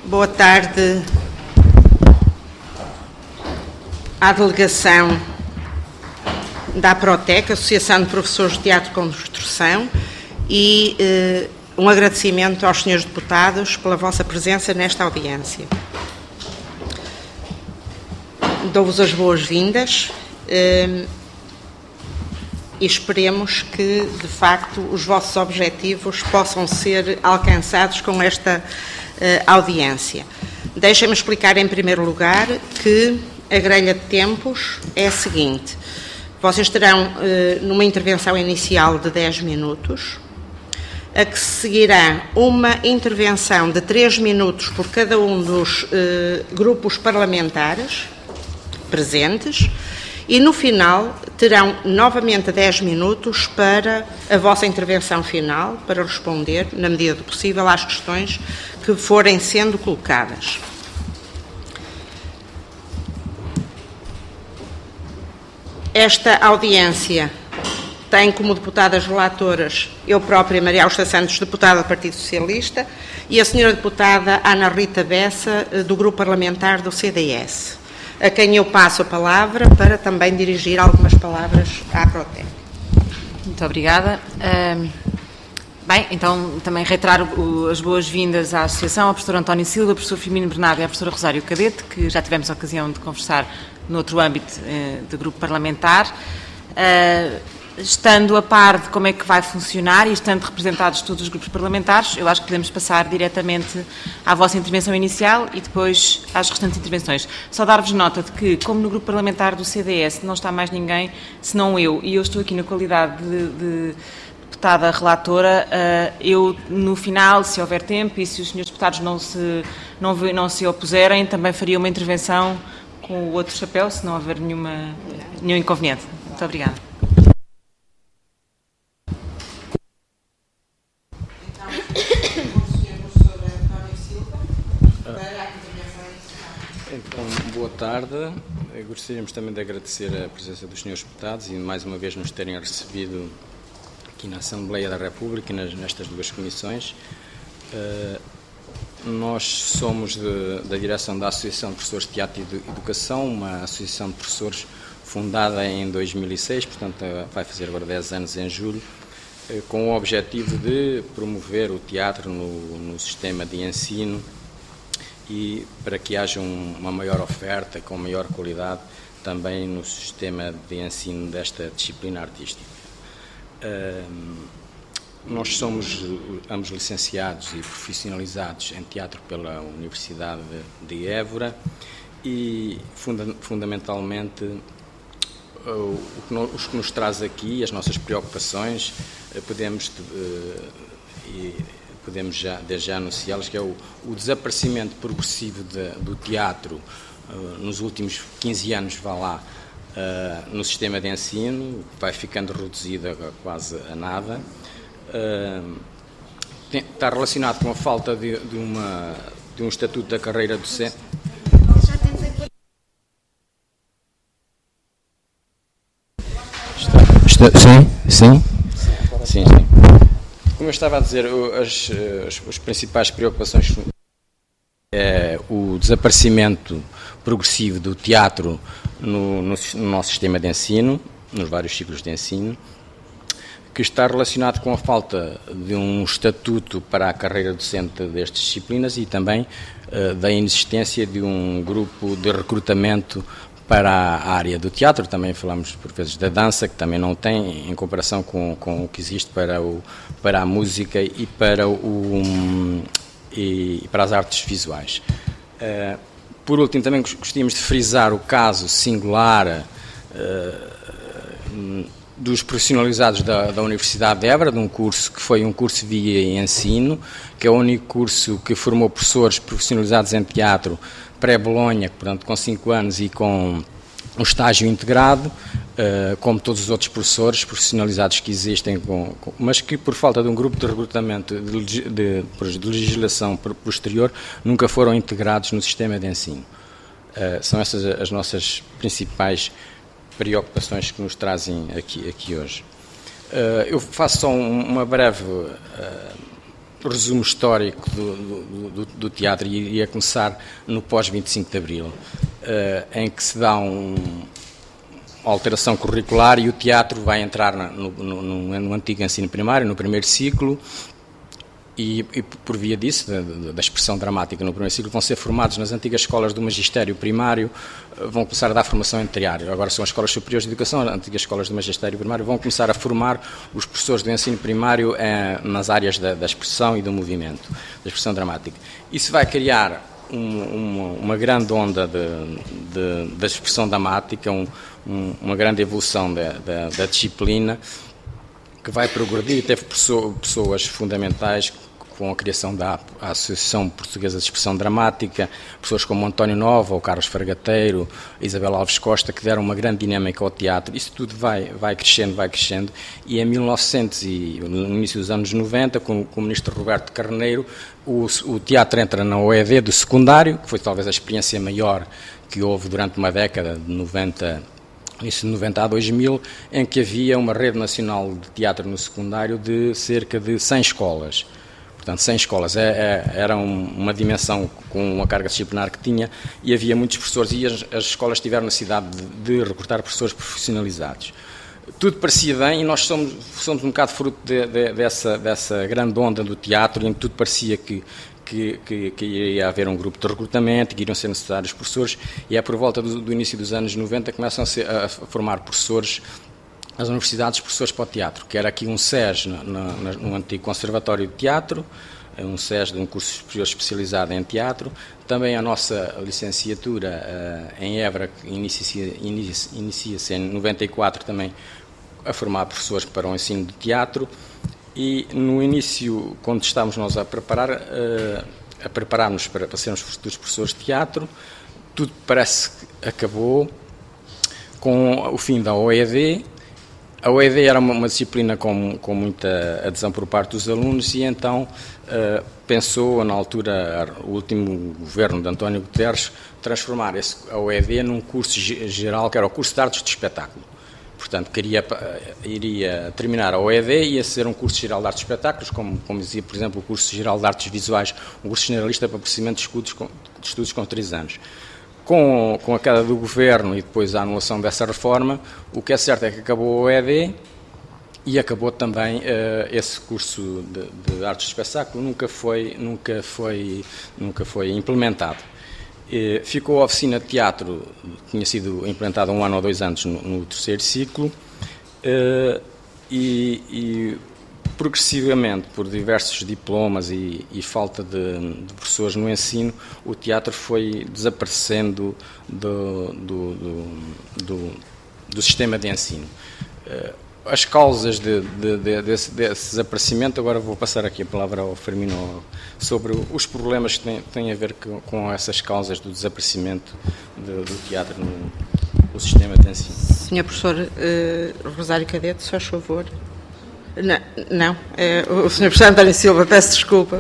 Boa tarde à delegação da APROTEC, Associação de Professores de Teatro com Construção, e um agradecimento aos senhores deputados pela vossa presença nesta audiência. Dou-vos as boas-vindas e esperemos que, de facto, os vossos objetivos possam ser alcançados com esta audiência. Deixem-me explicar, em primeiro lugar, que a grelha de tempos é a seguinte. Vocês terão numa intervenção inicial de 10 minutos, a que seguirá uma intervenção de 3 minutos por cada um dos grupos parlamentares presentes, e no final terão novamente 10 minutos para a vossa intervenção final, para responder, na medida do possível, às questões que forem sendo colocadas. Esta audiência tem como deputadas relatoras eu própria, Maria Augusta Santos, deputada do Partido Socialista, e a senhora deputada Ana Rita Bessa, do Grupo Parlamentar do CDS, a quem eu passo a palavra para também dirigir algumas palavras à APROTEC. Muito obrigada. Bem, então também reiterar as boas-vindas à Associação, ao professor António Silva, ao professor Firmino Bernardo e à professora Rosário Cadete, que já tivemos a ocasião de conversar noutro âmbito de grupo parlamentar. Estando a par de como é que vai funcionar e estando representados todos os grupos parlamentares, eu acho que podemos passar diretamente à vossa intervenção inicial e depois às restantes intervenções. Só dar-vos nota de que, como no grupo parlamentar do CDS não está mais ninguém senão eu, e eu estou aqui na qualidade de deputada relatora, eu no final, se houver tempo e se os senhores deputados não se opuserem, também faria uma intervenção com o outro chapéu, se não houver nenhum inconveniente. Muito obrigada. Então, boa tarde. Gostaríamos também de agradecer a presença dos senhores deputados e mais uma vez nos terem recebido aqui na Assembleia da República e nestas duas comissões. Nós somos da direção da Associação de Professores de Teatro e de Educação, uma associação de professores fundada em 2006, portanto vai fazer agora 10 anos em julho, com o objetivo de promover o teatro no sistema de ensino e para que haja uma maior oferta, com maior qualidade, também no sistema de ensino desta disciplina artística. Nós somos ambos licenciados e profissionalizados em teatro pela Universidade de Évora e, fundamentalmente, o que nos traz aqui, as nossas preocupações, podemos já, desde já anunciá-las, que é o desaparecimento progressivo do teatro nos últimos 15 anos, no sistema de ensino, vai ficando reduzido quase a nada. Está relacionado com a falta de um estatuto da carreira docente. Sim. Como eu estava a dizer, as principais preocupações é o desaparecimento progressivo do teatro no nosso sistema de ensino, nos vários ciclos de ensino, que está relacionado com a falta de um estatuto para a carreira docente destas disciplinas e também da inexistência de um grupo de recrutamento para a área do teatro. Também falamos por vezes da dança, que também não tem, em comparação com o que existe para a música e para as artes visuais. Por último, também gostaríamos de frisar o caso singular dos profissionalizados da Universidade de Évora, de um curso que foi um curso via ensino, que é o único curso que formou professores profissionalizados em teatro pré-Bolonha, portanto com 5 anos e com um estágio integrado, como todos os outros professores profissionalizados que existem, mas que por falta de um grupo de recrutamento de legislação posterior nunca foram integrados no sistema de ensino. São essas as nossas principais preocupações que nos trazem aqui hoje. Eu faço só uma breve resumo histórico do teatro e iria começar no pós-25 de Abril, em que se dá uma alteração curricular e o teatro vai entrar no antigo ensino primário, no primeiro ciclo, e por via disso, da expressão dramática no primeiro ciclo, vão ser formados nas antigas escolas do magistério primário, vão começar a dar formação intermediária. Agora são as escolas superiores de educação, as antigas escolas do magistério primário vão começar a formar os professores do ensino primário nas áreas da expressão e do movimento, da expressão dramática. Isso vai criar uma grande onda da expressão dramática, uma grande evolução da disciplina, que vai progredir e teve pessoas fundamentais com a criação da Associação Portuguesa de Expressão Dramática, pessoas como António Nova, o Carlos Fargateiro, Isabel Alves Costa, que deram uma grande dinâmica ao teatro. Isso tudo vai crescendo, e em 1900 e no início dos anos 90, com o ministro Roberto Carneiro, o teatro entra na OED do secundário, que foi talvez a experiência maior que houve durante uma década, de 90 a 2000, em que havia uma rede nacional de teatro no secundário de cerca de 100 escolas. Portanto, 100 escolas era uma dimensão com a carga disciplinar que tinha, e havia muitos professores, e as escolas tiveram necessidade de recrutar professores profissionalizados. Tudo parecia bem, e nós somos um bocado fruto dessa grande onda do teatro, em que tudo parecia que iria haver um grupo de recrutamento, que iriam ser necessários professores, e é por volta do início dos anos 90 que começam a formar professores, as universidades, professores para o teatro, que era aqui um SES no antigo Conservatório de Teatro, um SES de um curso superior especializado em teatro, também a nossa licenciatura em Évora, que inicia-se em 94 também a formar professores para o ensino de teatro. E no início, quando estávamos nós a preparar-nos para sermos futuros professores de teatro, tudo parece que acabou com o fim da OED. A OED era uma disciplina com muita adesão por parte dos alunos, e então pensou, na altura, o último governo de António Guterres, transformar a OED num curso geral, que era o curso de artes de espetáculo. Portanto, iria terminar a OED e ia ser um curso geral de artes de espetáculos, como dizia, por exemplo, o curso geral de artes visuais, um curso generalista para processamento de estudos com 3 anos. Com a queda do governo e depois a anulação dessa reforma, o que é certo é que acabou a OED e acabou também esse curso de artes de espetáculo, nunca foi implementado. Ficou a oficina de teatro, tinha sido implementada 1 ano ou 2 anos no terceiro ciclo, e progressivamente, por diversos diplomas e falta de professores no ensino, o teatro foi desaparecendo do sistema de ensino. As causas desse desaparecimento, agora vou passar aqui a palavra ao Firmino sobre os problemas que têm a ver com essas causas do desaparecimento do teatro no sistema de ensino. Sr. Professor Rosário Cadete, se faz favor. Não, o Sr. Professor António Silva, peço desculpa.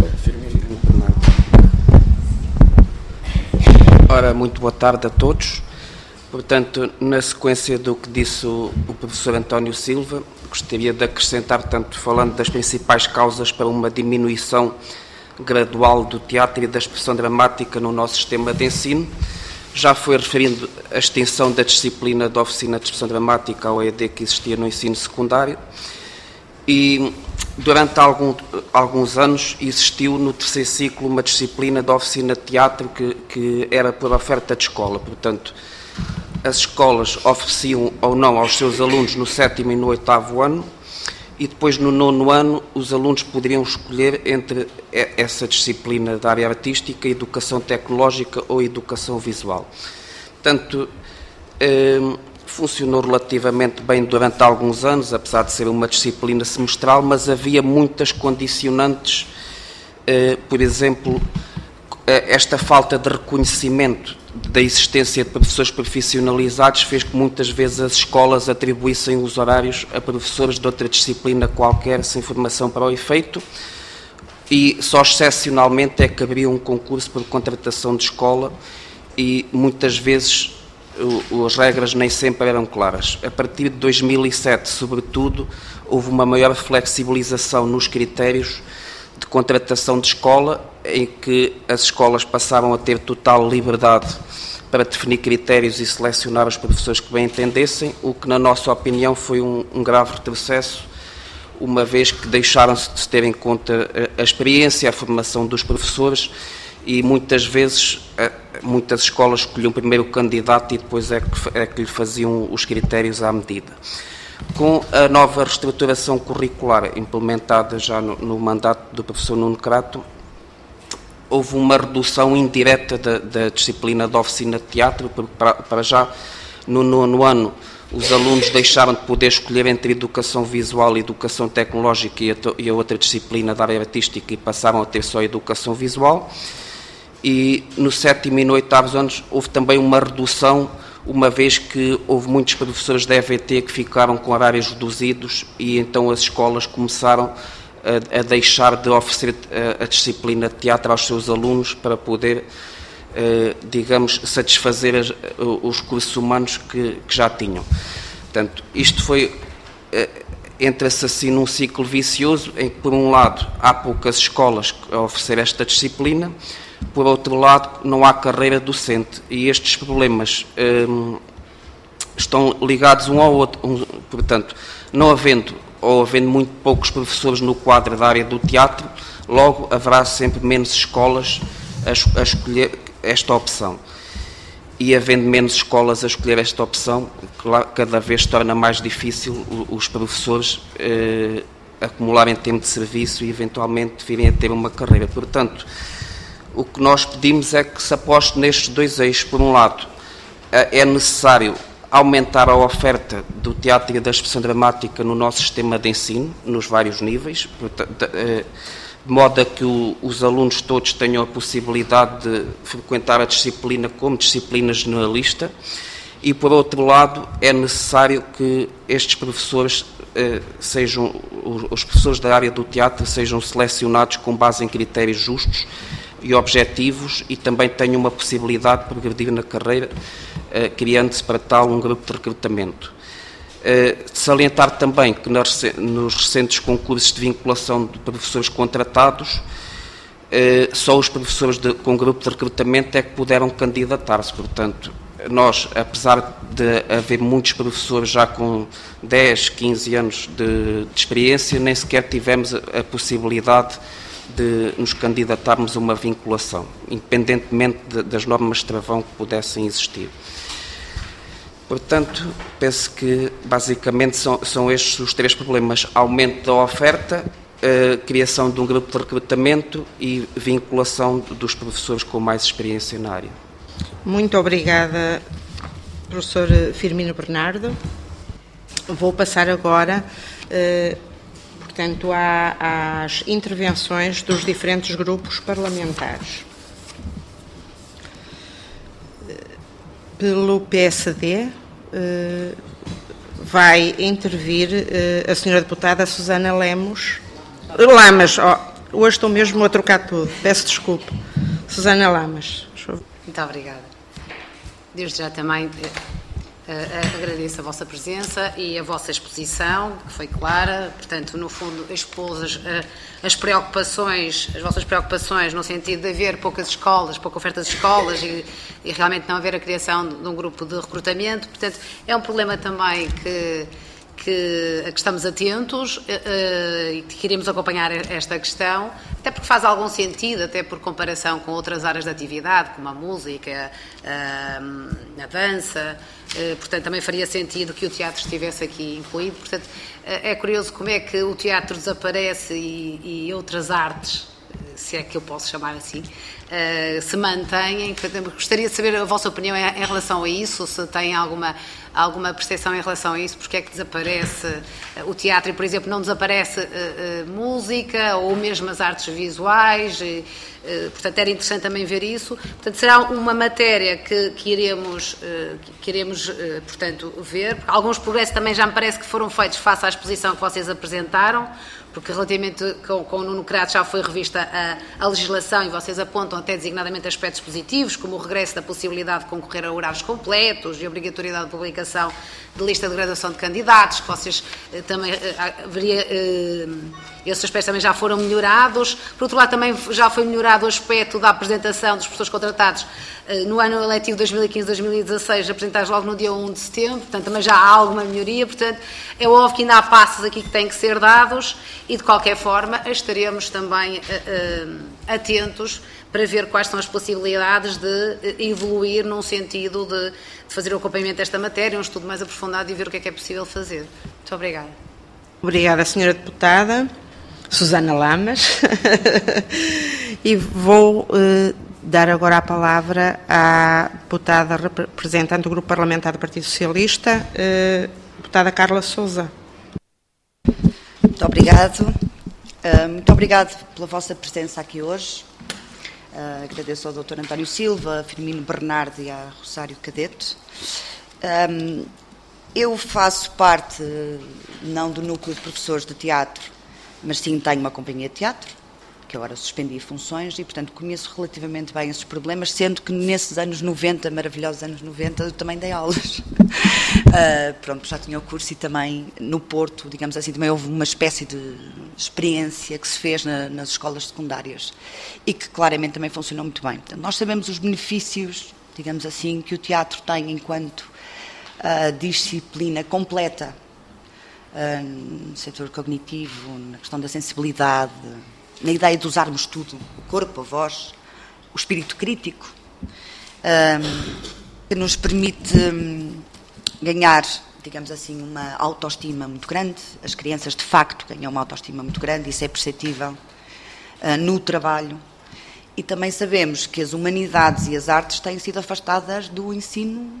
Ora, muito boa tarde a todos. Portanto, na sequência do que disse o professor António Silva, gostaria de acrescentar, tanto falando das principais causas para uma diminuição gradual do teatro e da expressão dramática no nosso sistema de ensino. Já foi referindo a extinção da disciplina de oficina de expressão dramática, a OED, que existia no ensino secundário, e durante alguns anos existiu no terceiro ciclo uma disciplina de oficina de teatro que era por oferta de escola. Portanto, as escolas ofereciam ou não aos seus alunos no 7º e no 8º ano, e depois no 9º ano os alunos poderiam escolher entre essa disciplina da área artística, educação tecnológica ou educação visual. Portanto, funcionou relativamente bem durante alguns anos, apesar de ser uma disciplina semestral, mas havia muitas condicionantes, por exemplo, esta falta de reconhecimento da existência de professores profissionalizados fez que muitas vezes as escolas atribuíssem os horários a professores de outra disciplina qualquer, sem formação para o efeito, e só excepcionalmente é que abria um concurso por contratação de escola, e muitas vezes as regras nem sempre eram claras. A partir de 2007, sobretudo, houve uma maior flexibilização nos critérios, de contratação de escola, em que as escolas passaram a ter total liberdade para definir critérios e selecionar os professores que bem entendessem, o que, na nossa opinião, foi um grave retrocesso, uma vez que deixaram-se de ter em conta a experiência, a formação dos professores, e muitas vezes muitas escolas escolhiam primeiro o candidato e depois é que lhe faziam os critérios à medida. Com a nova reestruturação curricular implementada já no mandato do professor Nuno Crato, houve uma redução indireta da disciplina de oficina de teatro, porque para já, no nono ano, os alunos deixaram de poder escolher entre educação visual e educação tecnológica e a outra disciplina da área artística e passaram a ter só educação visual. E no sétimo e no oitavo anos houve também uma redução, uma vez que houve muitos professores da EVT que ficaram com horários reduzidos e então as escolas começaram a deixar de oferecer a disciplina de teatro aos seus alunos para poder, digamos, satisfazer os recursos humanos que já tinham. Portanto, isto foi, entra-se assim num ciclo vicioso em que, por um lado, há poucas escolas a oferecer esta disciplina, por outro lado, não há carreira docente e estes problemas estão ligados um ao outro. Portanto, não havendo ou havendo muito poucos professores no quadro da área do teatro, logo haverá sempre menos escolas a escolher esta opção. E havendo menos escolas a escolher esta opção, cada vez torna mais difícil os professores acumularem tempo de serviço e eventualmente virem a ter uma carreira. Portanto, o que nós pedimos é que se aposte nestes dois eixos. Por um lado, é necessário aumentar a oferta do teatro e da expressão dramática no nosso sistema de ensino, nos vários níveis, de modo a que os alunos todos tenham a possibilidade de frequentar a disciplina como disciplina generalista. E, por outro lado, é necessário que estes professores os professores da área do teatro sejam selecionados com base em critérios justos e objetivos e também tenham uma possibilidade de progredir na carreira, criando-se para tal um grupo de recrutamento. Salientar também que nos recentes concursos de vinculação de professores contratados, só os professores com grupo de recrutamento é que puderam candidatar-se. Portanto, nós, apesar de haver muitos professores já com 10, 15 anos de experiência, nem sequer tivemos a possibilidade de nos candidatarmos a uma vinculação, independentemente das normas de travão que pudessem existir. Portanto, penso que basicamente são estes os três problemas: aumento da oferta, criação de um grupo de recrutamento e vinculação dos professores com mais experiência na área. Muito obrigada, professor Firmino Bernardo. Vou passar agora, portanto, às intervenções dos diferentes grupos parlamentares. Pelo PSD, vai intervir a senhora deputada Susana Lamas. Hoje estou mesmo a trocar tudo, peço desculpa. Susana Lamas. Muito obrigada. Desde já também agradeço a vossa presença e a vossa exposição, que foi clara. Portanto, no fundo, expôs as preocupações, as vossas preocupações no sentido de haver poucas escolas, pouca oferta de escolas e realmente não haver a criação de um grupo de recrutamento. Portanto, é um problema também a que estamos atentos e que queremos acompanhar esta questão, até porque faz algum sentido, até por comparação com outras áreas de atividade, como a música, a dança. Portanto, também faria sentido que o teatro estivesse aqui incluído. Portanto, é curioso como é que o teatro desaparece e outras artes, se é que eu posso chamar assim, se mantêm. Portanto, gostaria de saber a vossa opinião em relação a isso, se tem alguma percepção em relação a isso, porque é que desaparece o teatro e, por exemplo, não desaparece música ou mesmo as artes visuais. Portanto, era interessante também ver isso. Portanto, será uma matéria que iremos, portanto, ver. Alguns progressos também já me parece que foram feitos face à exposição que vocês apresentaram, porque relativamente com o Nuno Crato já foi revista a legislação e vocês apontam até designadamente aspectos positivos, como o regresso da possibilidade de concorrer a horários completos e a obrigatoriedade de publicação de lista de graduação de candidatos, que vocês também haveria esses aspectos também já foram melhorados. Por outro lado, também já foi melhorado o aspecto da apresentação dos professores contratados no ano letivo 2015-2016, apresentados logo no dia 1 de setembro, portanto também já há alguma melhoria, portanto é óbvio que ainda há passos aqui que têm que ser dados e de qualquer forma estaremos também atentos para ver quais são as possibilidades de evoluir num sentido de fazer o acompanhamento desta matéria, um estudo mais aprofundado e ver o que é possível fazer. Muito obrigada. Obrigada, Sra. Deputada Susana Lamas. E vou dar agora a palavra à deputada representante do Grupo Parlamentar do Partido Socialista, deputada Carla Sousa. Muito obrigado. Muito obrigado pela vossa presença aqui hoje. Agradeço ao Dr. António Silva, a Firmino Bernardo e à Rosário Cadete. Eu faço parte, não do núcleo de professores de teatro, mas sim tenho uma companhia de teatro, que agora suspendi funções e, portanto, conheço relativamente bem esses problemas, sendo que nesses anos 90, maravilhosos anos 90, eu também dei aulas. Pronto, já tinha o curso e também no Porto, digamos assim, também houve uma espécie de experiência que se fez nas escolas secundárias e que claramente também funcionou muito bem. Portanto, nós sabemos os benefícios, digamos assim, que o teatro tem enquanto disciplina completa no setor cognitivo, na questão da sensibilidade, na ideia de usarmos tudo, o corpo, a voz, o espírito crítico, que nos permite ganhar, digamos assim, uma autoestima muito grande. As crianças, de facto, ganham uma autoestima muito grande, isso é perceptível no trabalho. E também sabemos que as humanidades e as artes têm sido afastadas do ensino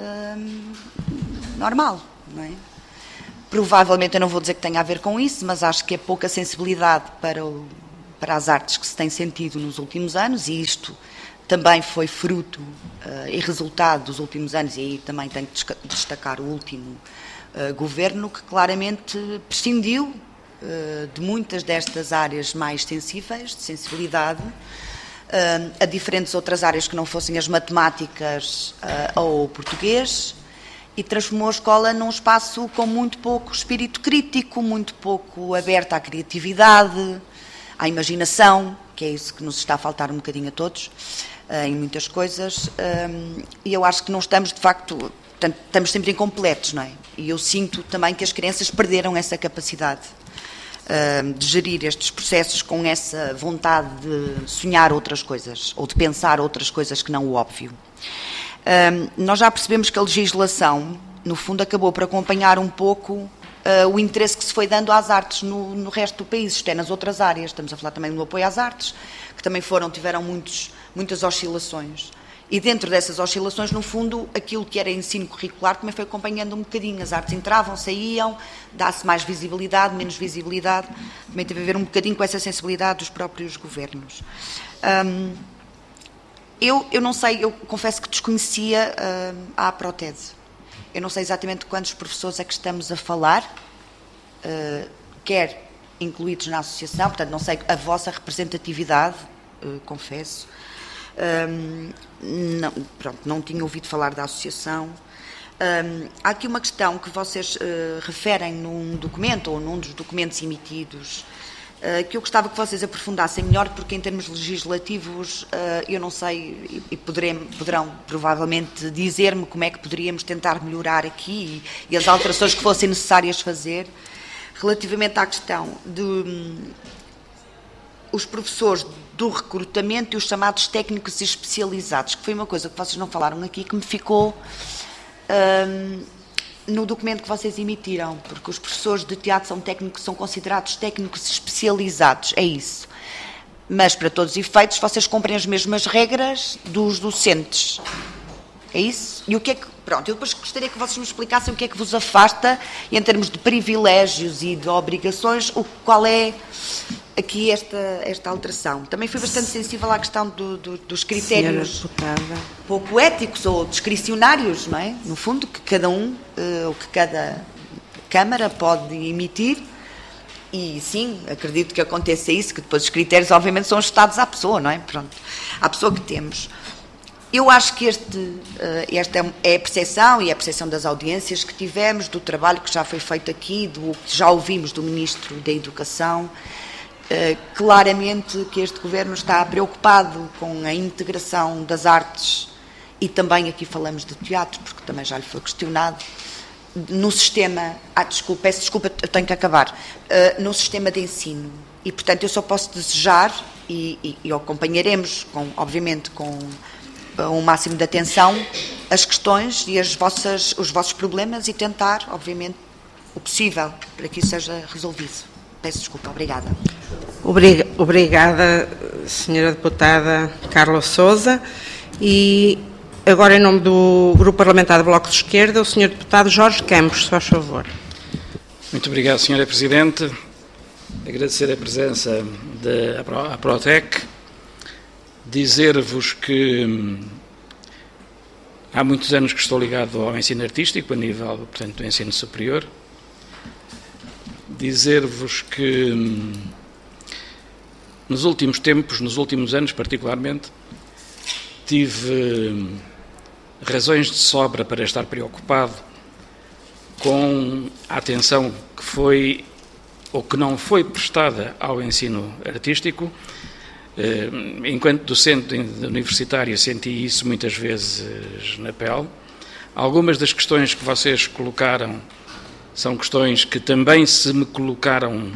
normal, não é? Provavelmente, eu não vou dizer que tenha a ver com isso, mas acho que é pouca sensibilidade para as artes que se tem sentido nos últimos anos, e isto também foi fruto e resultado dos últimos anos, e aí também tenho que destacar o último governo, que claramente prescindiu de muitas destas áreas mais sensíveis, de sensibilidade, a diferentes outras áreas que não fossem as matemáticas ou o português, e transformou a escola num espaço com muito pouco espírito crítico, muito pouco aberto à criatividade, à imaginação, que é isso que nos está a faltar um bocadinho a todos, em muitas coisas, e eu acho que não estamos, de facto, portanto, estamos sempre incompletos, não é? E eu sinto também que as crianças perderam essa capacidade de gerir estes processos com essa vontade de sonhar outras coisas, ou de pensar outras coisas que não o óbvio. Nós já percebemos que a legislação, no fundo, acabou por acompanhar um pouco o interesse que se foi dando às artes no resto do país, isto é, nas outras áreas. Estamos a falar também do apoio às artes, que também tiveram muitas oscilações. E dentro dessas oscilações, no fundo, aquilo que era ensino curricular também foi acompanhando um bocadinho. As artes entravam, saíam, dá-se mais visibilidade, menos visibilidade. Também teve a ver um bocadinho com essa sensibilidade dos próprios governos. Eu não sei, eu confesso que desconhecia a Protese. Eu não sei exatamente quantos professores é que estamos a falar, quer incluídos na associação, portanto não sei a vossa representatividade, confesso. Não tinha ouvido falar da associação. Há aqui uma questão que vocês referem num documento, ou num dos documentos emitidos, que eu gostava que vocês aprofundassem melhor, porque em termos legislativos eu não sei, e poderão provavelmente dizer-me como é que poderíamos tentar melhorar aqui e as alterações que fossem necessárias fazer, relativamente à questão de os professores do recrutamento e os chamados técnicos especializados, que foi uma coisa que vocês não falaram aqui, que me ficou no documento que vocês emitiram, porque os professores de teatro são considerados técnicos especializados, é isso. Mas, para todos os efeitos, vocês cumprem as mesmas regras dos docentes. É isso? E o que é que... Pronto, eu depois gostaria que vocês me explicassem o que é que vos afasta, em termos de privilégios e de obrigações, qual é aqui esta alteração. Também fui bastante sensível à questão dos critérios pouco éticos ou discricionários, não é? No fundo, que cada ou que cada Câmara pode emitir, e sim, acredito que aconteça isso, que depois os critérios obviamente são ajustados à pessoa, não é? Pronto, à pessoa que temos. Eu acho que esta é a percepção e a percepção das audiências que tivemos, do trabalho que já foi feito aqui, do que já ouvimos do Ministro da Educação. Claramente que este Governo está preocupado com a integração das artes, e também aqui falamos de teatro, porque também já lhe foi questionado, no sistema... peço desculpa, eu tenho que acabar. No sistema de ensino. E, portanto, eu só posso desejar, e acompanharemos, obviamente, com o máximo de atenção, as questões e os vossos problemas, e tentar, obviamente, o possível para que isso seja resolvido. Peço desculpa. Obrigada. Obrigada, Sra. Deputada Carla Sousa. E agora, em nome do Grupo Parlamentar do Bloco de Esquerda, o Sr. Deputado Jorge Campos, se faz favor. Muito obrigado, Sra. Presidente. Agradecer a presença da Protec. Dizer-vos que há muitos anos que estou ligado ao ensino artístico, a nível, portanto, do ensino superior. Dizer-vos que nos últimos tempos, nos últimos anos particularmente, tive razões de sobra para estar preocupado com a atenção que foi ou que não foi prestada ao ensino artístico. Enquanto docente universitário, senti isso muitas vezes na pele. Algumas das questões que vocês colocaram são questões que também se me colocaram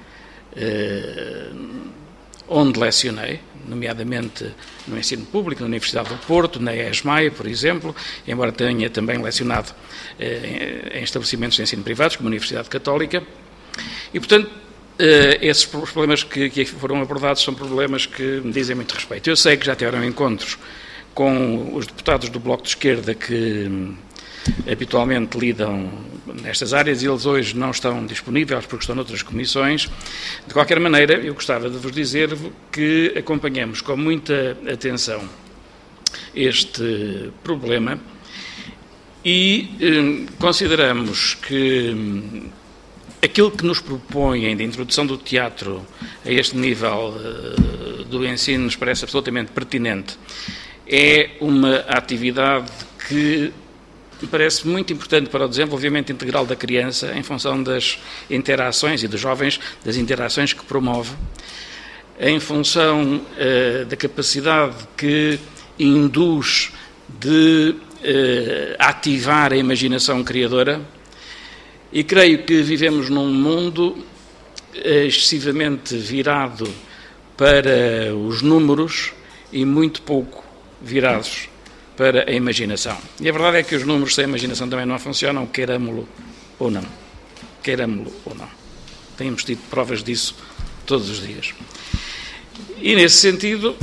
onde lecionei, nomeadamente no ensino público, na Universidade do Porto, na ESMAI, por exemplo, embora tenha também lecionado em estabelecimentos de ensino privados, como a Universidade Católica. E, portanto, esses problemas que foram abordados são problemas que me dizem muito respeito. Eu sei que já tiveram encontros com os deputados do Bloco de Esquerda que habitualmente lidam nestas áreas, e eles hoje não estão disponíveis porque estão noutras comissões. De qualquer maneira, eu gostava de vos dizer que acompanhamos com muita atenção este problema e consideramos que aquilo que nos propõem de introdução do teatro a este nível do ensino nos parece absolutamente pertinente. É uma atividade que me parece muito importante para o desenvolvimento integral da criança, em função das interações e dos jovens, das interações que promove, em função da capacidade que induz de ativar a imaginação criadora. E creio que vivemos num mundo excessivamente virado para os números e muito pouco virados para a imaginação. E a verdade é que os números sem imaginação também não funcionam, queiramo-lo ou não. Queiramo-lo ou não. Temos tido provas disso todos os dias. E, nesse sentido,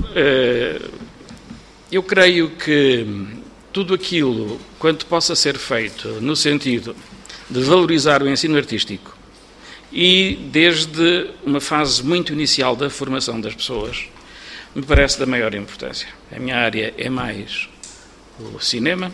eu creio que tudo aquilo, quanto possa ser feito no sentido de valorizar o ensino artístico e desde uma fase muito inicial da formação das pessoas, me parece da maior importância. A minha área é mais o cinema,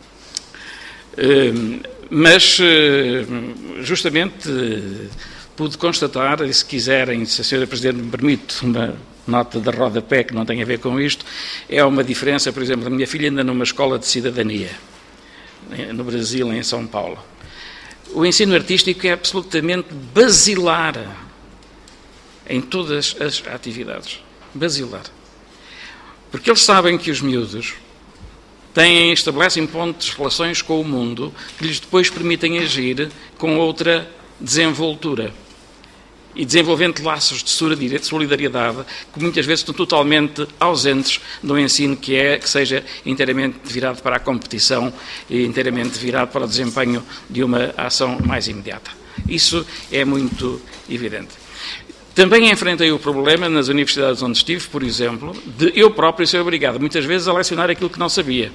mas justamente pude constatar, e se quiserem, se a Sra. Presidente me permite uma nota de rodapé que não tem a ver com isto, é uma diferença, por exemplo, a minha filha anda numa escola de cidadania, no Brasil, em São Paulo. O ensino artístico é absolutamente basilar em todas as atividades. Basilar. Porque eles sabem que os miúdos estabelecem pontos de relações com o mundo que lhes depois permitem agir com outra desenvoltura e desenvolvendo laços de solidariedade que muitas vezes estão totalmente ausentes do ensino que seja inteiramente virado para a competição e inteiramente virado para o desempenho de uma ação mais imediata. Isso é muito evidente. Também enfrentei o problema nas universidades onde estive, por exemplo, de eu próprio ser obrigado muitas vezes a lecionar aquilo que não sabia.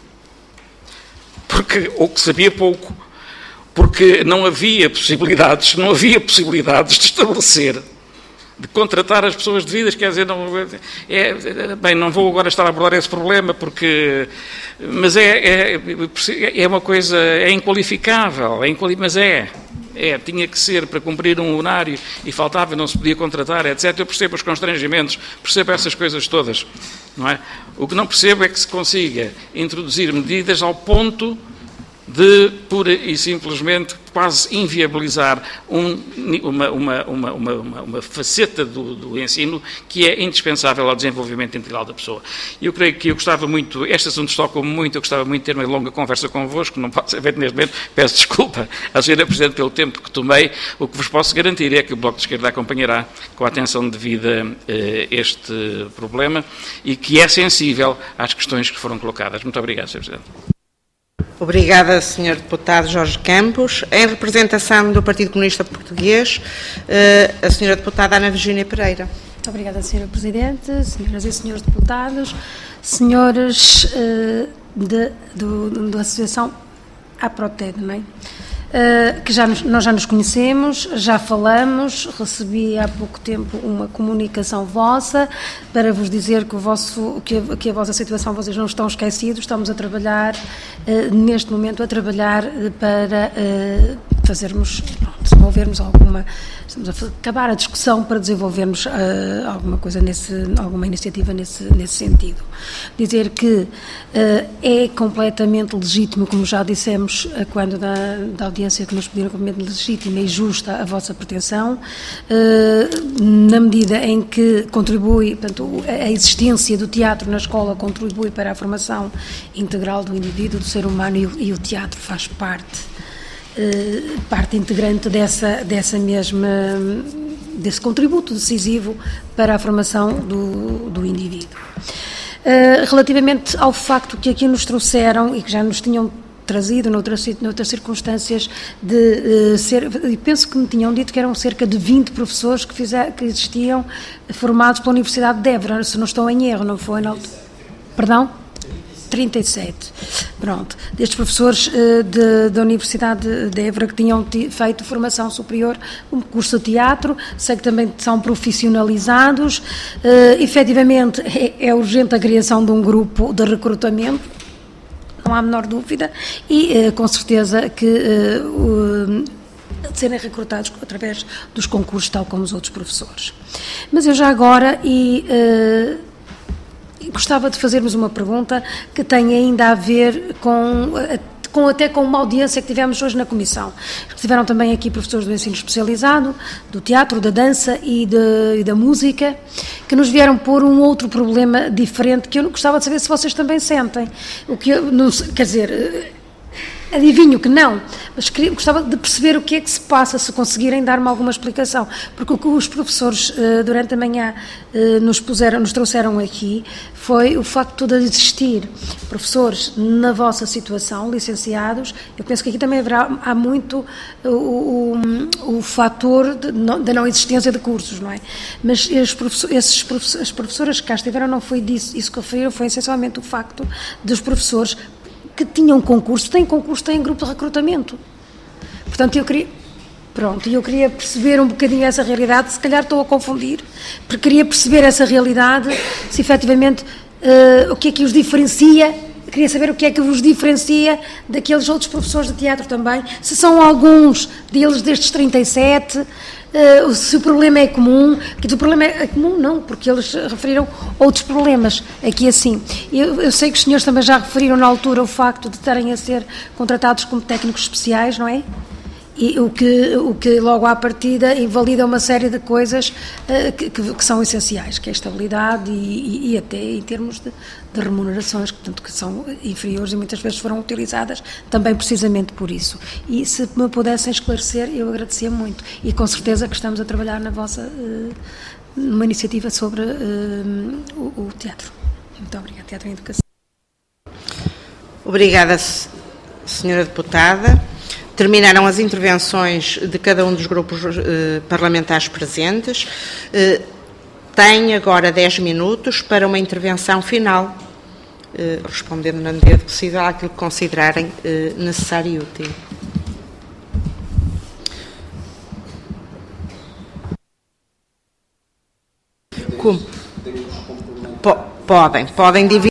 Ou que sabia pouco. Porque não havia possibilidades de estabelecer, de contratar as pessoas devidas, quer dizer, não vou agora estar a abordar esse problema, mas é uma coisa, é inqualificável, mas é tinha que ser para cumprir um horário e faltava, não se podia contratar, etc. Eu percebo os constrangimentos, percebo essas coisas todas, não é? O que não percebo é que se consiga introduzir medidas ao ponto de, pura e simplesmente, quase inviabilizar uma faceta do ensino que é indispensável ao desenvolvimento integral da pessoa. Eu creio que eu gostava muito, este assunto toca-me muito, eu gostava muito de ter uma longa conversa convosco, não pode ser feito neste momento, peço desculpa à Sra. Presidente pelo tempo que tomei. O que vos posso garantir é que o Bloco de Esquerda acompanhará com a atenção devida este problema e que é sensível às questões que foram colocadas. Muito obrigado, Sr. Presidente. Obrigada, Sr. Deputado Jorge Campos. Em representação do Partido Comunista Português, a Sra. Deputada Ana Virgínia Pereira. Muito obrigada, Sra. Presidente, senhoras e senhores deputados, senhores da Associação APROTED, não é? Que nós já nos conhecemos, já falamos, recebi há pouco tempo uma comunicação vossa para vos dizer que a vossa situação, vocês não estão esquecidos, estamos a trabalhar, neste momento, para desenvolvermos estamos a acabar a discussão para desenvolvermos alguma coisa alguma iniciativa nesse sentido. Dizer que é completamente legítimo, como já dissemos quando da audiência que nos pediram, completamente legítima e justa a vossa pretensão, na medida em que contribui, portanto, a existência do teatro na escola contribui para a formação integral do indivíduo, do ser humano, e o teatro faz parte integrante desse contributo decisivo para a formação do indivíduo. Relativamente ao facto que aqui nos trouxeram e que já nos tinham trazido noutras circunstâncias e penso que me tinham dito que eram cerca de 20 professores que existiam formados pela Universidade de Évora, se não estou em erro, não foi? Perdão? 37. Pronto. Destes professores da Universidade de Évora que tinham feito formação superior, um curso de teatro, sei que também são profissionalizados. Efetivamente, é urgente a criação de um grupo de recrutamento, não há a menor dúvida, e com certeza que de serem recrutados através dos concursos, tal como os outros professores. Mas eu já agora gostava de fazermos uma pergunta que tem ainda a ver até com uma audiência que tivemos hoje na Comissão. Estiveram também aqui professores do ensino especializado, do teatro, da dança e da música, que nos vieram pôr um outro problema diferente, que eu gostava de saber se vocês também sentem. Quer dizer, adivinho que não, mas gostava de perceber o que é que se passa, se conseguirem dar-me alguma explicação, porque o que os professores durante a manhã nos trouxeram aqui foi o facto de existir professores na vossa situação, licenciados. Eu penso que aqui também há muito o fator da não existência de cursos, não é? Mas as professoras que cá estiveram, não foi isso que referiram, foi essencialmente o facto dos professores que tinham concurso, têm grupo de recrutamento. Portanto, eu queria perceber um bocadinho essa realidade, se calhar estou a confundir, porque queria perceber essa realidade, se efetivamente o que é que os diferencia, queria saber o que é que os diferencia daqueles outros professores de teatro também, se são alguns deles destes 37, se o problema é comum, que o problema é comum não, porque eles referiram outros problemas, aqui assim. Eu sei que os senhores também já referiram na altura o facto de estarem a ser contratados como técnicos especiais, não é? E o que logo à partida invalida uma série de coisas que são essenciais, que é a estabilidade e até em termos de remunerações, portanto, que são inferiores e muitas vezes foram utilizadas também precisamente por isso. E se me pudessem esclarecer, eu agradecia muito. E com certeza que estamos a trabalhar numa iniciativa sobre o teatro. Muito obrigada. Teatro e Educação. Obrigada, Sra. Deputada. Terminaram as intervenções de cada um dos grupos parlamentares presentes. Tem agora 10 minutos para uma intervenção final, respondendo na medida do possível àquilo que considerarem necessário e útil. Como? Podem dividir.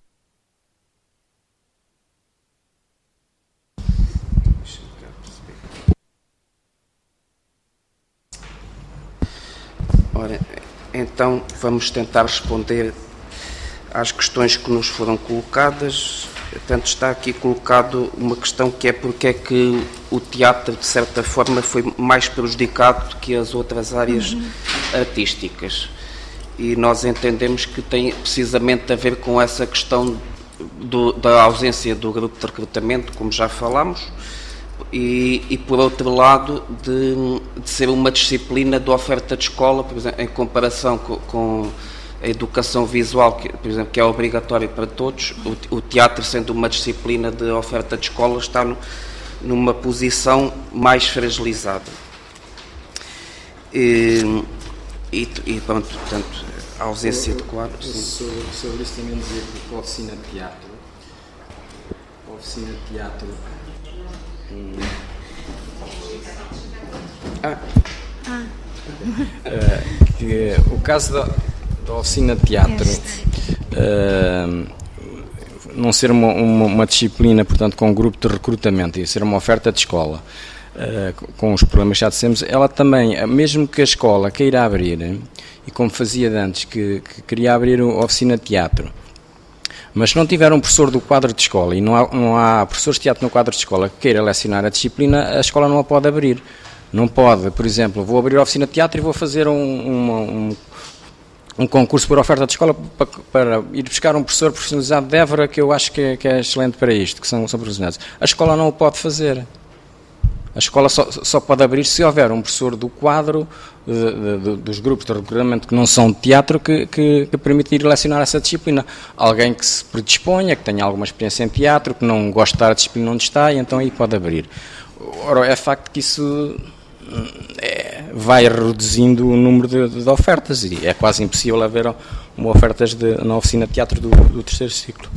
vamos tentar responder às questões que nos foram colocadas. Portanto, está aqui colocado uma questão que é porque é que o teatro, de certa forma, foi mais prejudicado do que as outras áreas artísticas. E nós entendemos que tem precisamente a ver com essa questão da ausência do grupo de recrutamento, como já falámos, e por outro lado, de ser uma disciplina de oferta de escola, por exemplo, em comparação com a educação visual, por exemplo, que é obrigatória para todos. O teatro, sendo uma disciplina de oferta de escola, está numa posição mais fragilizada. E pronto, portanto, a ausência de quadros. Sobre isso também dizer que a oficina de teatro, que o caso da oficina de teatro não ser uma disciplina, portanto, com um grupo de recrutamento e ser uma oferta de escola, com os problemas que já dissemos, ela também, mesmo que a escola queira abrir, e como fazia antes, que queria abrir a oficina de teatro, mas se não tiver um professor do quadro de escola e não há professores de teatro no quadro de escola que queira lecionar a disciplina, a escola não a pode abrir. Não pode, por exemplo, vou abrir a oficina de teatro e vou fazer um concurso por oferta de escola para ir buscar um professor profissionalizado de Évora, que eu acho que é excelente para isto, que são profissionalizados. A escola não o pode fazer. A escola só pode abrir se houver um professor do quadro, dos grupos de recrutamento que não são de teatro, que permite ir lecionar essa disciplina. Alguém que se predisponha, que tenha alguma experiência em teatro, que não gosta de estar a disciplina onde está, e então aí pode abrir. Ora, é facto que isso vai reduzindo o número de ofertas, e é quase impossível haver uma ofertas na oficina de teatro do terceiro ciclo.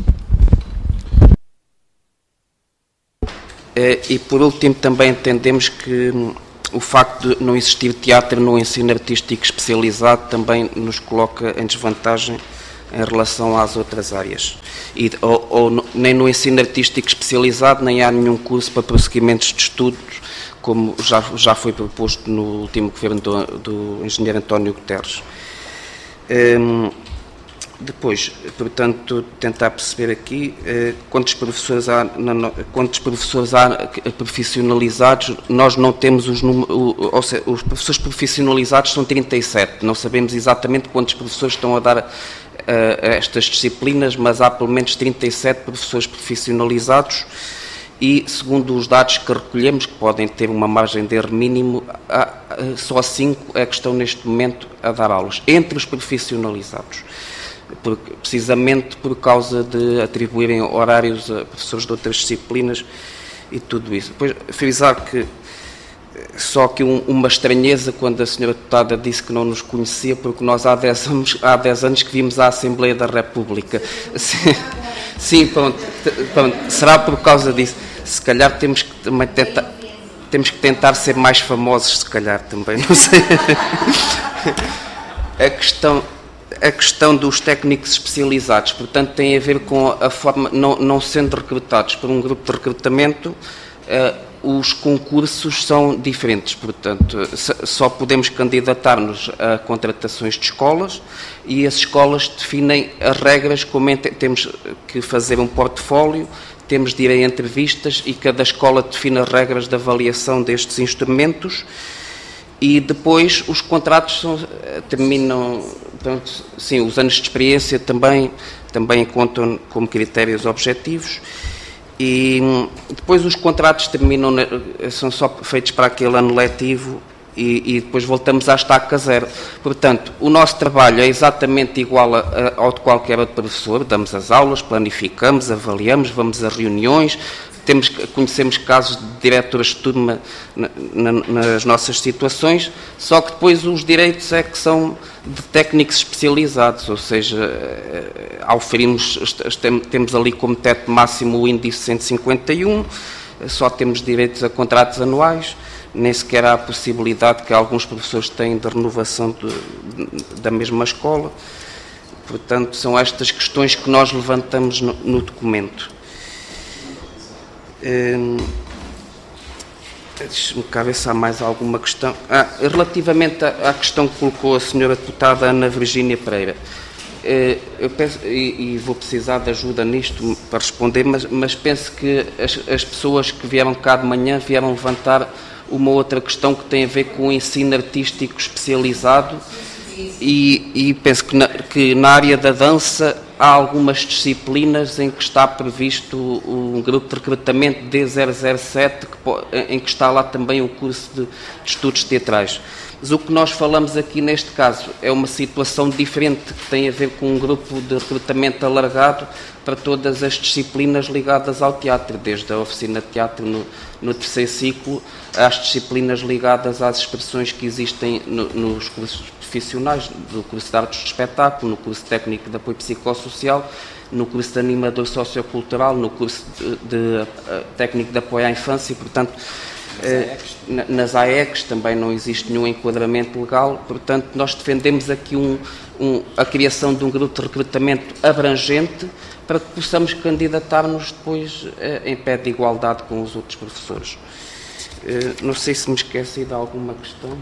E por último, também entendemos que o facto de não existir teatro no ensino artístico especializado também nos coloca em desvantagem em relação às outras áreas. Nem no ensino artístico especializado, nem há nenhum curso para prosseguimentos de estudos, como já foi proposto no último governo do engenheiro António Guterres. Depois, portanto, tentar perceber aqui quantos professores há profissionalizados. Nós não temos os números, ou seja, os professores profissionalizados são 37, não sabemos exatamente quantos professores estão a dar estas disciplinas, mas há pelo menos 37 professores profissionalizados e, segundo os dados que recolhemos, que podem ter uma margem de erro mínimo, só 5 é que estão neste momento a dar aulas, entre os profissionalizados. Precisamente por causa de atribuírem horários a professores de outras disciplinas e tudo isso. Depois, frisar que só que uma estranheza quando a senhora deputada disse que não nos conhecia, porque nós há 10 anos que vimos à Assembleia da República. Sim, pronto, será por causa disso. Se calhar temos que também tentar ser mais famosos, se calhar também, não sei. A questão dos técnicos especializados, portanto, tem a ver com a forma, não sendo recrutados por um grupo de recrutamento, os concursos são diferentes, portanto, só podemos candidatar-nos a contratações de escolas e as escolas definem as regras, como temos que fazer um portfólio, temos de ir a entrevistas e cada escola define as regras de avaliação destes instrumentos e depois os contratos terminam. Portanto, sim, os anos de experiência também contam como critérios objetivos e depois os contratos terminam, são só feitos para aquele ano letivo e depois voltamos à estaca zero. Portanto, o nosso trabalho é exatamente igual ao de qualquer outro professor, damos as aulas, planificamos, avaliamos, vamos a reuniões, conhecemos casos de diretoras de turma nas nossas situações, só que depois os direitos é que são de técnicos especializados, ou seja, temos ali como teto máximo o índice 151, só temos direitos a contratos anuais, nem sequer há a possibilidade que alguns professores têm de renovação da mesma escola. Portanto, são estas questões que nós levantamos no documento. Deixe-me cá ver se há mais alguma questão. Relativamente à questão que colocou a senhora deputada Ana Virgínia Pereira, eu penso, e vou precisar de ajuda nisto para responder, mas penso que as pessoas que vieram cá de manhã vieram levantar uma outra questão que tem a ver com o ensino artístico especializado e penso que na área da dança há algumas disciplinas em que está previsto um grupo de recrutamento D007 em que está lá também o curso de estudos teatrais. Mas o que nós falamos aqui neste caso é uma situação diferente que tem a ver com um grupo de recrutamento alargado para todas as disciplinas ligadas ao teatro, desde a oficina de teatro no terceiro ciclo, às disciplinas ligadas às expressões que existem nos cursos profissionais, do curso de artes de espetáculo, no curso técnico de apoio psicossocial, no curso de animador sociocultural, no curso de técnico de apoio à infância, e, portanto, nas AECs também não existe nenhum enquadramento legal, portanto, nós defendemos aqui a criação de um grupo de recrutamento abrangente para que possamos candidatar-nos depois em pé de igualdade com os outros professores. Não sei se me esqueci de alguma questão.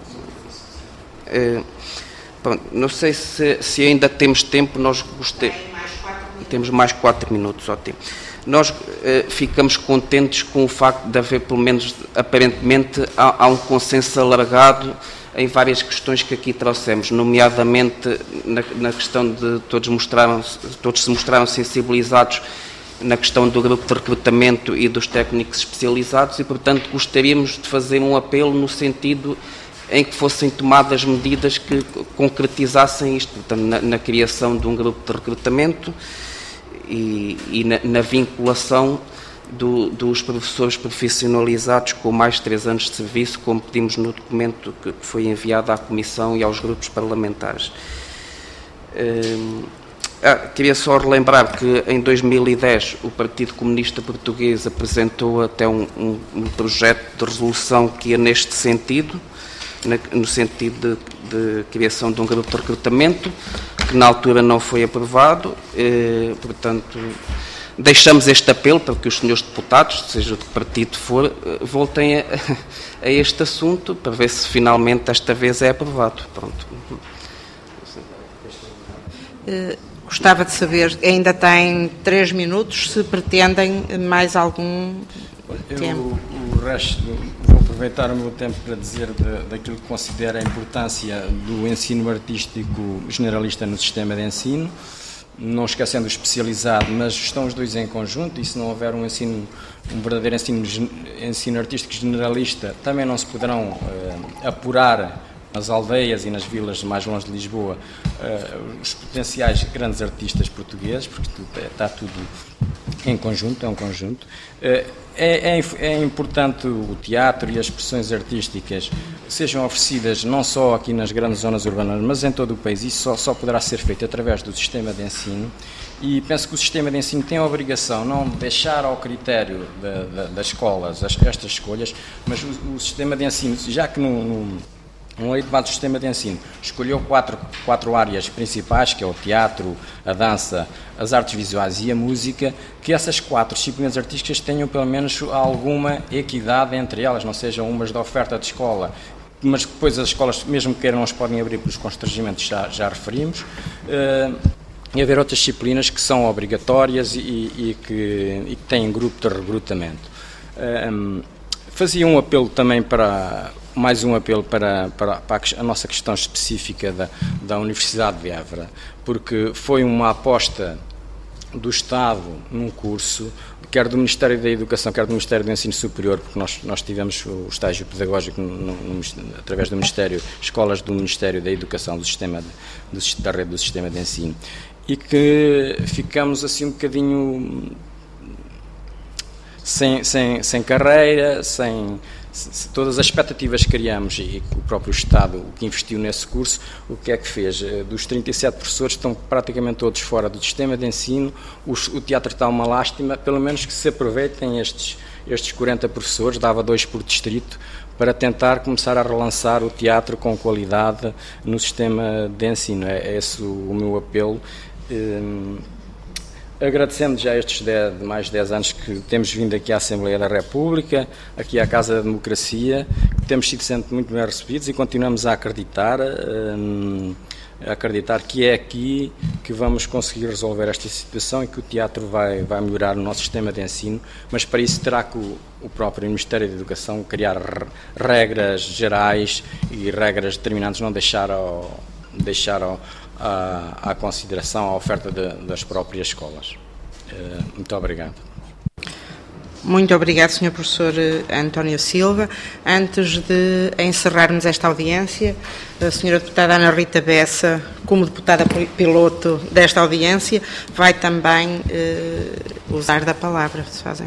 Pronto, não sei se ainda temos tempo, temos mais 4 minutos, ótimo. Nós ficamos contentes com o facto de haver, pelo menos aparentemente, há um consenso alargado em várias questões que aqui trouxemos, nomeadamente na questão de todos se mostraram sensibilizados na questão do grupo de recrutamento e dos técnicos especializados e, portanto, gostaríamos de fazer um apelo no sentido em que fossem tomadas medidas que concretizassem isto, portanto, na criação de um grupo de recrutamento e na vinculação dos professores profissionalizados com mais de 3 anos de serviço, como pedimos no documento que foi enviado à Comissão e aos grupos parlamentares. Queria só relembrar que em 2010 o Partido Comunista Português apresentou até um projeto de resolução que ia neste sentido, no sentido de criação de um grupo de recrutamento, que na altura não foi aprovado, portanto, deixamos este apelo para que os senhores deputados, seja de que partido for, voltem a este assunto, para ver se finalmente esta vez é aprovado. Pronto. Gostava de saber, ainda tem 3 minutos, se pretendem mais algum tempo. O resto, vou aproveitar o meu tempo para dizer daquilo que considero a importância do ensino artístico generalista no sistema de ensino, não esquecendo o especializado, mas estão os dois em conjunto, e se não houver um verdadeiro ensino artístico generalista, também não se poderão apurar nas aldeias e nas vilas mais longe de Lisboa os potenciais grandes artistas portugueses, porque está tudo em conjunto, é um conjunto. É importante o teatro e as expressões artísticas sejam oferecidas não só aqui nas grandes zonas urbanas, mas em todo o país. Isso só poderá ser feito através do sistema de ensino, e penso que o sistema de ensino tem a obrigação não de deixar ao critério das escolas estas escolhas, mas o sistema de ensino, já que um lei de base do sistema de ensino escolheu quatro áreas principais, que é o teatro, a dança, as artes visuais e a música, que essas 4 disciplinas artísticas tenham pelo menos alguma equidade entre elas, não sejam umas da oferta de escola, mas depois as escolas, mesmo que queiram, não as podem abrir pelos constrangimentos já referimos, e haver outras disciplinas que são obrigatórias e que têm grupo de recrutamento. Fazia um apelo também para a nossa questão específica da Universidade de Évora, porque foi uma aposta do Estado num curso, quer do Ministério da Educação, quer do Ministério do Ensino Superior, porque nós tivemos o estágio pedagógico através do Ministério, escolas do Ministério da Educação, da rede do sistema de ensino, e que ficamos assim um bocadinho sem carreira, sem todas as expectativas que criamos, e o próprio Estado, o que investiu nesse curso, o que é que fez? Dos 37 professores estão praticamente todos fora do sistema de ensino. O teatro está uma lástima, pelo menos que se aproveitem estes 40 professores, dava 2 por distrito, para tentar começar a relançar o teatro com qualidade no sistema de ensino. É esse o meu apelo. agradecendo já estes mais de 10 anos que temos vindo aqui à Assembleia da República, aqui à Casa da Democracia, que temos sido sempre muito bem recebidos e continuamos a acreditar que é aqui que vamos conseguir resolver esta situação e que o teatro vai melhorar o nosso sistema de ensino, mas para isso terá que o próprio Ministério da Educação criar regras gerais e regras determinantes, não deixar à consideração a oferta das próprias escolas. Muito obrigado. Muito obrigado, Sr. Professor António Silva. Antes de encerrarmos esta audiência, a Sra. Deputada Ana Rita Bessa, como deputada piloto desta audiência, vai também usar da palavra, se fazem.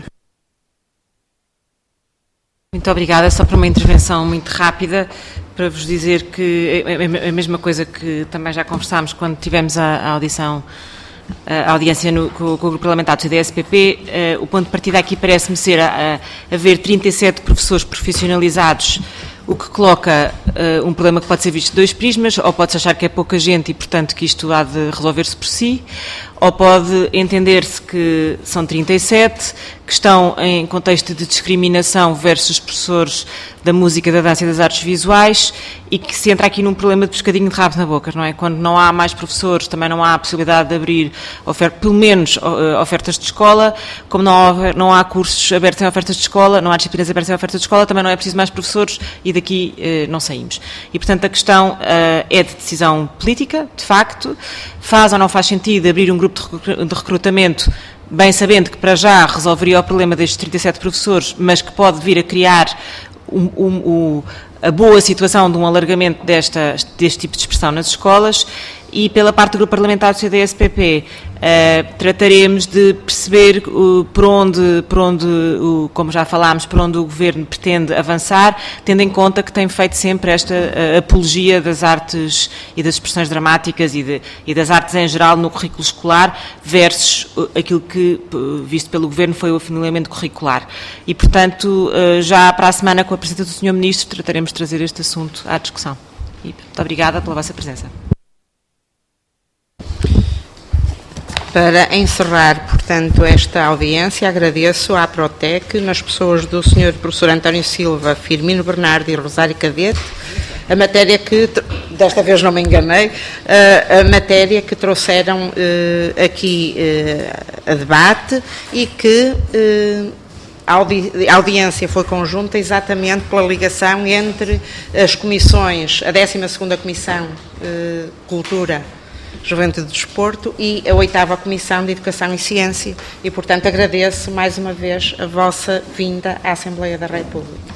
Muito obrigada. Só para uma intervenção muito rápida, para vos dizer que é a mesma coisa que também já conversámos quando tivemos a audiência com o Grupo Parlamentar do CDS-PP. O ponto de partida aqui parece-me ser haver 37 professores profissionalizados, o que coloca um problema que pode ser visto de dois prismas, ou pode-se achar que é pouca gente e, portanto, que isto há de resolver-se por si, ou pode entender-se que são 37, que estão em contexto de discriminação versus professores da música, da dança e das artes visuais, e que se entra aqui num problema de pescadinho de rabo na boca, não é? Quando não há mais professores, também não há a possibilidade de abrir, pelo menos, ofertas de escola. Como não há cursos abertos em ofertas de escola, não há disciplinas abertas em ofertas de escola, também não é preciso mais professores e daqui não saímos. E, portanto, a questão é de decisão política, de facto. Faz ou não faz sentido abrir um grupo de recrutamento, bem sabendo que para já resolveria o problema destes 37 professores, mas que pode vir a criar a boa situação de um alargamento deste tipo de expressão nas escolas. E pela parte do Grupo Parlamentar do CDS-PP trataremos de perceber por onde, como já falámos, por onde o Governo pretende avançar, tendo em conta que tem feito sempre esta apologia das artes e das expressões dramáticas e das artes em geral no currículo escolar versus aquilo que, visto pelo Governo, foi o afunilamento curricular. E, portanto, já para a semana, com a presença do Sr. Ministro, trataremos de trazer este assunto à discussão. E muito obrigada pela vossa presença. Para encerrar, portanto, esta audiência, agradeço à Protec, nas pessoas do Sr. Professor António Silva, Firmino Bernardo e Rosário Cadete, a matéria que, desta vez não me enganei, a matéria que trouxeram aqui a debate e que a audiência foi conjunta exatamente pela ligação entre as comissões, a 12ª Comissão Cultura, Juventude e Desporto e a 8ª Comissão de Educação e Ciência e, portanto, agradeço mais uma vez a vossa vinda à Assembleia da República.